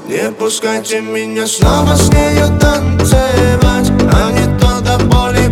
Не пускайте меня снова с нею танцевать, а не то до боли